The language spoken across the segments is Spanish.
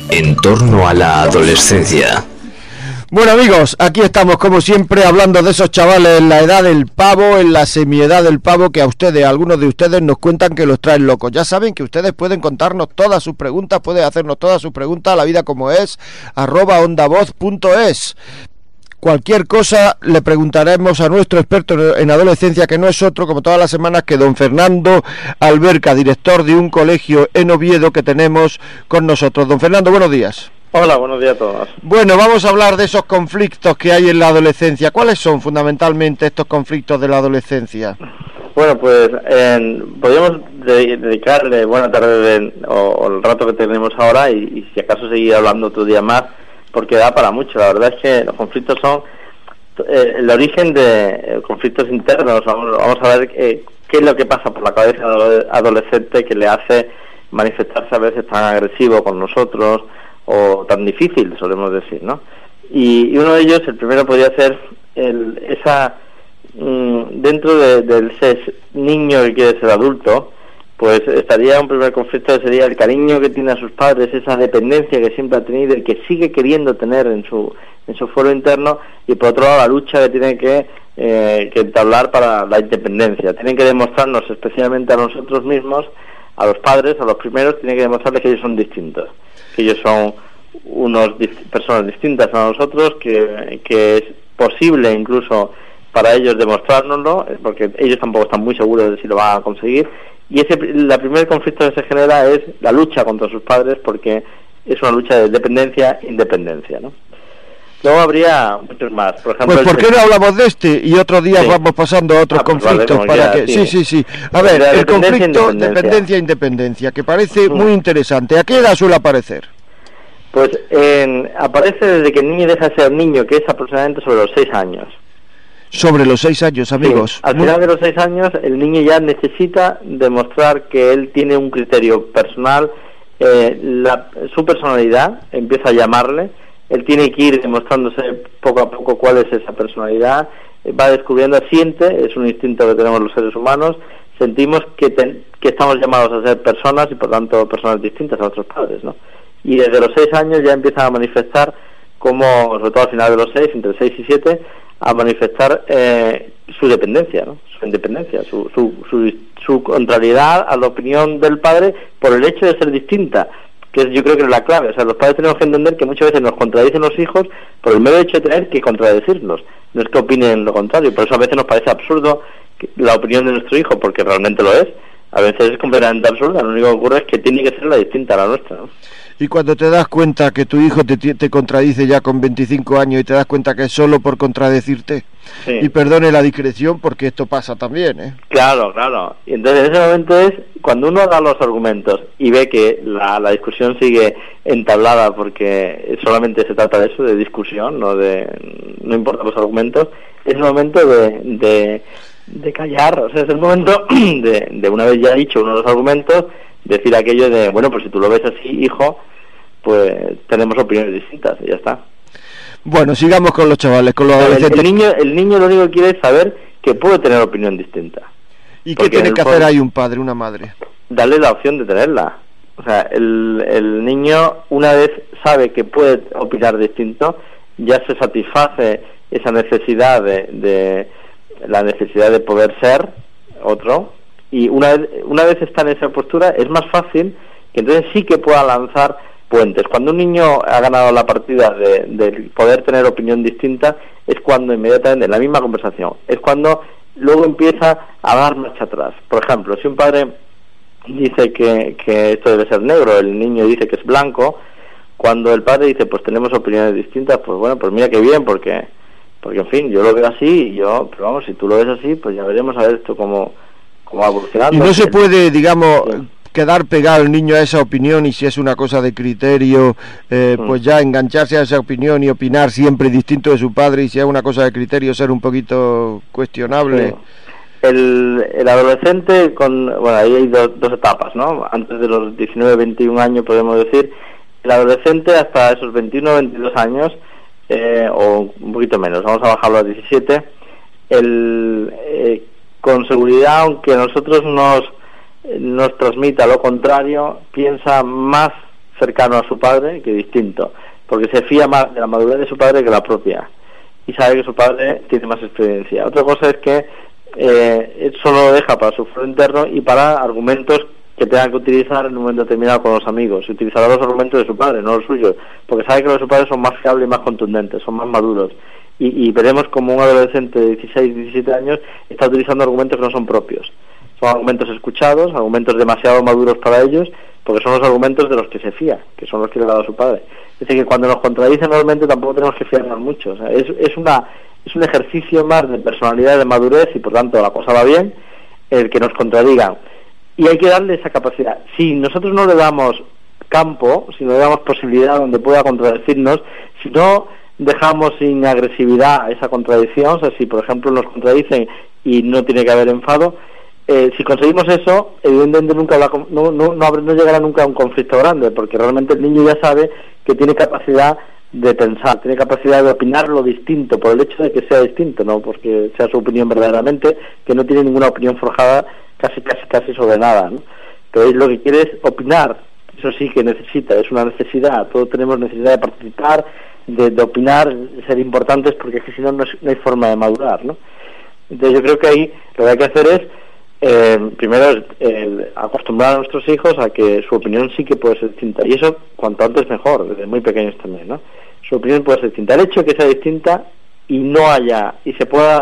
En torno a la adolescencia. Bueno amigos, aquí estamos como siempre hablando de esos chavales en la edad del pavo, en la semiedad del pavo, que a ustedes, algunos de ustedes nos cuentan que los traen locos. Ya saben que ustedes pueden contarnos todas sus preguntas, pueden hacernos todas sus preguntas a la vida como es, @ondavoz.es. Cualquier cosa le preguntaremos a nuestro experto en adolescencia, que no es otro, como todas las semanas, que don Fernando Alberca, director de un colegio en Oviedo que tenemos con nosotros. Don Fernando, buenos días. Hola, buenos días a todos. Bueno, vamos a hablar de esos conflictos que hay en la adolescencia. ¿Cuáles son fundamentalmente estos conflictos de la adolescencia? Bueno, pues podríamos dedicarle buena tarde o el rato que tenemos ahora y si acaso seguir hablando otro día más, porque da para mucho. La verdad es que los conflictos son el origen de conflictos internos. Vamos a ver qué es lo que pasa por la cabeza del adolescente que le hace manifestarse a veces tan agresivo con nosotros o tan difícil, solemos decir, ¿no? Y uno de ellos, el primero, podría ser dentro del ser niño que quiere ser adulto, pues estaría un primer conflicto que sería el cariño que tiene a sus padres, esa dependencia que siempre ha tenido y que sigue queriendo tener en su fuero interno, y por otro lado la lucha que tiene que entablar para la independencia. Tienen que demostrarnos, especialmente a nosotros mismos, a los padres, a los primeros, tienen que demostrarles que ellos son distintos, que ellos son personas distintas a nosotros, que es posible incluso para ellos demostrárnoslo, porque ellos tampoco están muy seguros de si lo van a conseguir. Y el primer conflicto que se genera es la lucha contra sus padres, porque es una lucha de dependencia-independencia, ¿no? Luego habría muchos más. Por ejemplo, pues ¿por qué no hablamos de este y otro día vamos pasando a otros conflictos? Vale, para ya, que sí. A ver, el conflicto dependencia-independencia, que parece muy interesante. ¿A qué edad suele aparecer? Pues aparece desde que el niño deja de ser niño, que es aproximadamente sobre los 6 años. Sobre los 6 años, amigos. Sí. Al final de los 6 años, el niño ya necesita demostrar que él tiene un criterio personal, su personalidad empieza a llamarle, él tiene que ir demostrándose poco a poco cuál es esa personalidad, va descubriendo, siente, es un instinto que tenemos los seres humanos, sentimos que estamos llamados a ser personas y por tanto personas distintas a nuestros padres, ¿no? Y desde los 6 años ya empiezan a manifestar, como sobre todo al final de los 6, entre 6 y 7, a manifestar su dependencia, ¿no? Su independencia, su contrariedad a la opinión del padre por el hecho de ser distinta, que yo creo que es la clave. O sea, los padres tenemos que entender que muchas veces nos contradicen los hijos por el mero hecho de tener que contradecirnos, no es que opinen lo contrario. Por eso a veces nos parece absurdo la opinión de nuestro hijo, porque realmente lo es. A veces es completamente absurda, lo único que ocurre es que tiene que ser la distinta a la nuestra, ¿no? Y cuando te das cuenta que tu hijo te contradice ya con 25 años y te das cuenta que es solo por contradecirte, y perdone la discreción, porque esto pasa también, ¿eh? Claro. Y entonces en ese momento es cuando uno da los argumentos y ve que la discusión sigue entablada, porque solamente se trata de eso, de discusión, no importan los argumentos, es el momento de callar. O sea, es el momento de una vez ya dicho uno de los argumentos, decir aquello de, bueno, pues si tú lo ves así, hijo, pues tenemos opiniones distintas y ya está. Bueno, sigamos con los chavales, con los adolescentes. El niño lo único que quiere es saber que puede tener opinión distinta. ¿Y qué tiene que hacer ahí un padre, una madre? Darle la opción de tenerla. O sea, el niño, una vez sabe que puede opinar distinto, ya se satisface esa necesidad la necesidad de poder ser otro, y una vez está en esa postura es más fácil que entonces sí que pueda lanzar puentes. Cuando un niño ha ganado la partida de poder tener opinión distinta, es cuando inmediatamente en la misma conversación, es cuando luego empieza a dar marcha atrás. Por ejemplo, si un padre dice que esto debe ser negro, el niño dice que es blanco, cuando el padre dice pues tenemos opiniones distintas, pues bueno, pues mira qué bien, porque en fin, yo lo veo así, pero vamos, si tú lo ves así, pues ya veremos a ver esto cómo va evolucionando. Y no se puede, digamos, quedar pegado el niño a esa opinión, y si es una cosa de criterio, pues ya engancharse a esa opinión y opinar siempre distinto de su padre, y si es una cosa de criterio ser un poquito cuestionable. Sí. El adolescente, ahí hay dos etapas, ¿no? Antes de los 19, 21 años podemos decir, el adolescente hasta esos 21, 22 años, o un poquito menos, vamos a bajarlo a 17, con seguridad, aunque a nosotros nos transmita lo contrario, piensa más cercano a su padre que distinto, porque se fía más de la madurez de su padre que la propia, y sabe que su padre tiene más experiencia. Otra cosa es que solo lo deja para su foro interno y para argumentos que tenga que utilizar en un momento determinado con los amigos. Y utilizará los argumentos de su padre, no los suyos, porque sabe que los de su padre son más fiables y más contundentes, son más maduros. Y veremos como un adolescente de 16, 17 años está utilizando argumentos que no son propios. Son argumentos escuchados, argumentos demasiado maduros para ellos, porque son los argumentos de los que se fía, que son los que le ha dado su padre. Es decir, que cuando nos contradicen normalmente tampoco tenemos que fiarnos mucho. O sea, es un ejercicio más de personalidad, de madurez, y por tanto la cosa va bien, el que nos contradigan. Y hay que darle esa capacidad. Si nosotros no le damos campo, si no le damos posibilidad donde pueda contradecirnos, si no dejamos sin agresividad esa contradicción, o sea, si por ejemplo nos contradicen y no tiene que haber enfado, si conseguimos eso, evidentemente no llegará nunca a un conflicto grande, porque realmente el niño ya sabe que tiene capacidad de pensar, tiene capacidad de opinar lo distinto, por el hecho de que sea distinto, no porque sea su opinión verdaderamente, que no tiene ninguna opinión forjada casi sobre nada, ¿no? Pero lo que quiere es opinar, eso sí que necesita, es una necesidad, todos tenemos necesidad de participar, de opinar, de ser importantes, porque es que si no, no hay forma de madurar, ¿no? Entonces yo creo que ahí lo que hay que hacer es primero acostumbrar a nuestros hijos a que su opinión sí que puede ser distinta, y eso cuanto antes mejor, desde muy pequeños también, ¿no? Su opinión puede ser distinta, el hecho de que sea distinta y no haya, y se pueda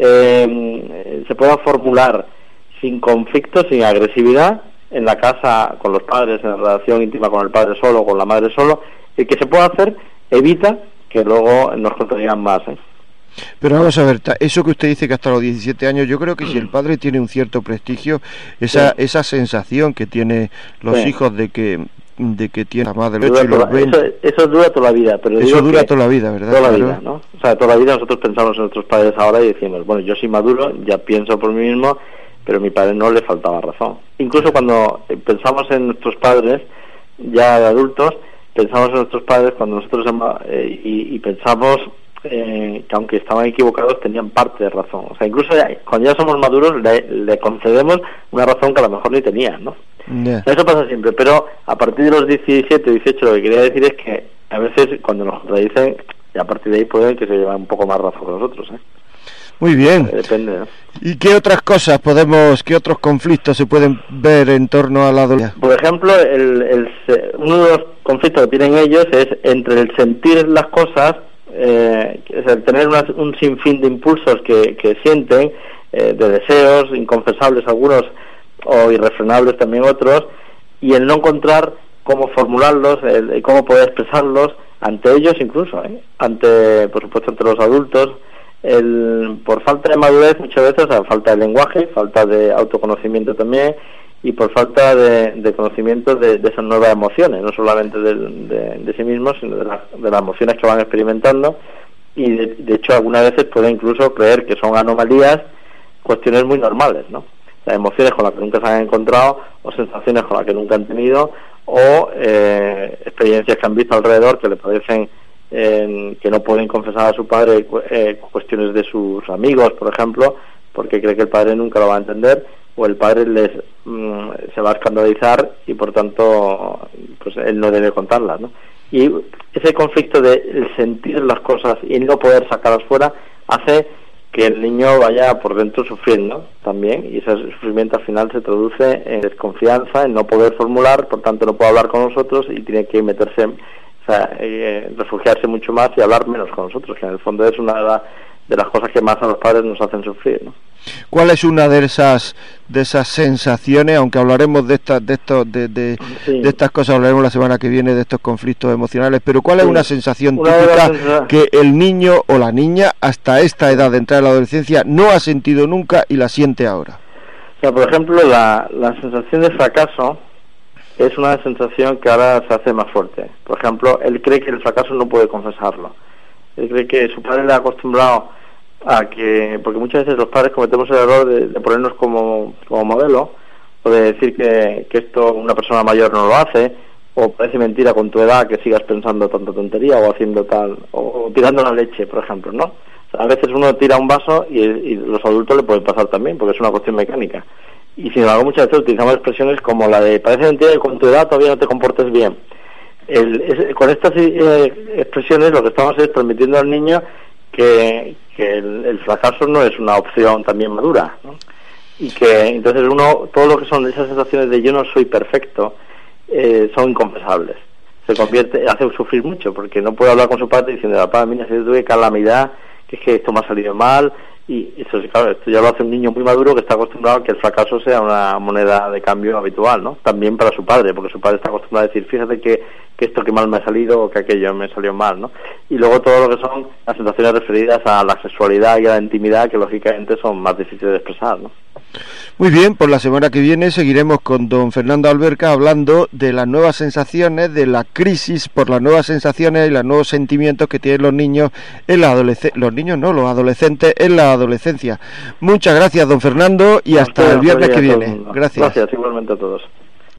formular sin conflicto, sin agresividad, en la casa con los padres, en la relación íntima con el padre solo, con la madre solo, el que se pueda hacer evita que luego nos contradigan más, ¿eh? Pero vamos a ver, eso que usted dice que hasta los 17 años, yo creo que si el padre tiene un cierto prestigio, esa sensación que tienen los hijos de que tiene más de los 8 y los 20... Eso dura toda la vida. Pero eso dura toda la vida, ¿verdad? Toda la vida, ¿no? O sea, toda la vida nosotros pensamos en nuestros padres ahora y decimos, bueno, yo soy maduro, ya pienso por mí mismo, pero a mi padre no le faltaba razón. Incluso cuando pensamos en nuestros padres, ya de adultos, pensamos en nuestros padres cuando nosotros y pensamos que aunque estaban equivocados tenían parte de razón. O sea, incluso cuando ya somos maduros le concedemos una razón que a lo mejor ni tenían, ¿no? Yeah. Eso pasa siempre, pero a partir de los 17, 18 lo que quería decir es que a veces cuando nos contradicen, y a partir de ahí pueden que se lleven un poco más razón que nosotros, ¿eh? Muy bien. Depende, ¿no? ¿Y qué otras cosas qué otros conflictos se pueden ver en torno a la adolescencia? Por ejemplo, uno de los conflictos que tienen ellos es entre el sentir las cosas, es el tener un sinfín de impulsos que sienten, de deseos inconfesables algunos o irrefrenables también otros, y el no encontrar cómo formularlos, cómo poder expresarlos ante ellos incluso, ante, por supuesto, ante los adultos. Por falta de madurez muchas veces, o sea, falta de lenguaje, falta de autoconocimiento también, y por falta de conocimiento de esas nuevas emociones, no solamente de sí mismos, sino de las emociones que van experimentando, y de hecho algunas veces pueden incluso creer que son anomalías, cuestiones muy normales, ¿no? Las emociones con las que nunca se han encontrado, o sensaciones con las que nunca han tenido, o experiencias que han visto alrededor que le parecen que no pueden confesar a su padre cuestiones de sus amigos, por ejemplo, porque cree que el padre nunca lo va a entender, o el padre se va a escandalizar y por tanto pues él no debe contarlas, ¿no? Y ese conflicto de sentir las cosas y no poder sacarlas fuera hace que el niño vaya por dentro sufriendo también, y ese sufrimiento al final se traduce en desconfianza, en no poder formular, por tanto no puede hablar con nosotros y tiene que meterse, refugiarse mucho más y hablar menos con nosotros, que en el fondo es una de las cosas que más a los padres nos hacen sufrir, ¿no? ¿Cuál es una de esas sensaciones, aunque hablaremos de estas cosas, hablaremos la semana que viene de estos conflictos emocionales, pero cuál es una sensación típica que el niño o la niña hasta esta edad de entrar en la adolescencia no ha sentido nunca y la siente ahora? O sea, por ejemplo, la sensación de fracaso es una sensación que ahora se hace más fuerte. Por ejemplo, él cree que el fracaso no puede confesarlo. Él cree que su padre le ha acostumbrado a que, porque muchas veces los padres cometemos el error de ponernos como modelo, o de decir que esto una persona mayor no lo hace, o parece mentira con tu edad que sigas pensando tanta tontería o haciendo tal, o tirando la leche, por ejemplo, ¿no? O sea, a veces uno tira un vaso y los adultos le puede pasar también, porque es una cuestión mecánica. Y sin embargo muchas veces utilizamos expresiones como la de parece mentira que con tu edad todavía no te comportes bien. con estas expresiones lo que estamos es transmitiendo al niño que el fracaso no es una opción también madura, ¿no? Y que entonces todo lo que son esas sensaciones de yo no soy perfecto son inconpensables. Hace sufrir mucho, porque no puede hablar con su padre diciendo, papá, mira, si tuve calamidad, que es que esto me ha salido mal. Y eso, claro, esto ya lo hace un niño muy maduro que está acostumbrado a que el fracaso sea una moneda de cambio habitual, ¿no? También para su padre, porque su padre está acostumbrado a decir, fíjate que esto que mal me ha salido o que aquello me salió mal, ¿no? Y luego todo lo que son las sensaciones referidas a la sexualidad y a la intimidad, que lógicamente son más difíciles de expresar, ¿no? Muy bien, pues la semana que viene seguiremos con don Fernando Alberca hablando de las nuevas sensaciones, de la crisis por las nuevas sensaciones y los nuevos sentimientos que tienen los niños en la adolescencia, los adolescentes en la adolescencia. Muchas gracias, don Fernando, y hasta el viernes que viene. Gracias igualmente a todos.